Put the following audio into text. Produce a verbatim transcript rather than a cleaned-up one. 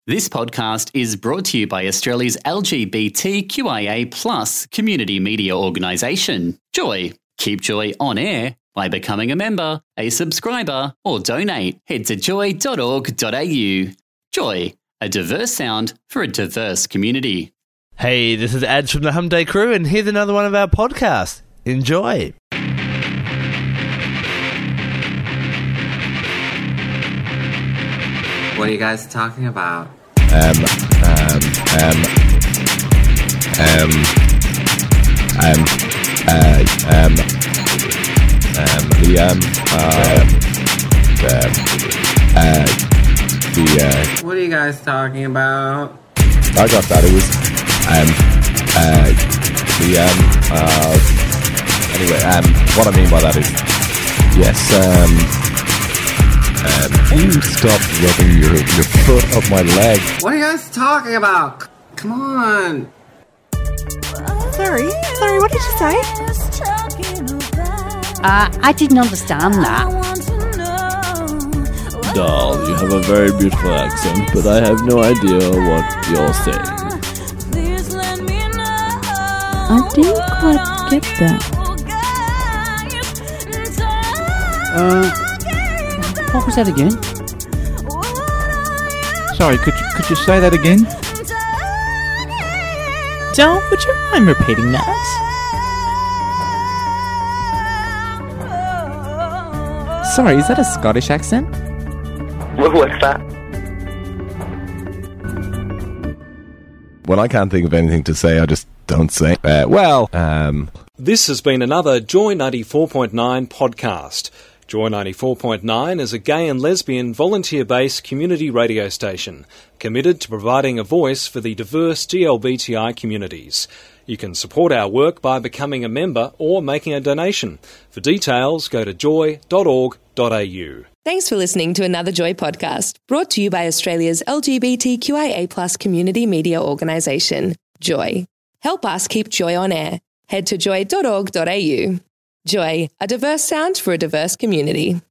This podcast is brought to you by Australia's L G B T Q I A plus community media organisation, Joy. Keep Joy on air by becoming a member, a subscriber, or donate. Head to joy dot org dot a u. Joy, a diverse sound for a diverse community. Hey, this is Ads from the Hum Day crew, and here's another one of our podcasts. Enjoy. What are you guys talking about? Um, um, um, um, um, uh, um, um, the, um, uh, um, uh, the, uh... What are you guys talking about? I got that, it was, um, uh, the, um, uh, anyway, um, what I mean by that is, yes, um... Um, you stop rubbing your, your foot up my leg. What are you guys talking about? Come on. Sorry, sorry, what did you say? Uh, I didn't understand that. Doll, you have a very beautiful accent, but I have no idea what you're saying. I didn't quite get that. Uh... What was that again? Sorry, could you, could you say that again? Don't, would you mind repeating that? Sorry, is that a Scottish accent? What's that? When I can't think of anything to say, I just don't say. Uh, well, um... This has been another Joy ninety-four point nine podcast. Joy ninety-four point nine is a gay and lesbian volunteer-based community radio station committed to providing a voice for the diverse G L B T I communities. You can support our work by becoming a member or making a donation. For details, go to joy dot org dot a u. Thanks for listening to another Joy podcast, brought to you by Australia's L G B T Q I A plus community media organisation, Joy. Help us keep Joy on air. Head to joy dot org dot a u. Joy, a diverse sound for a diverse community.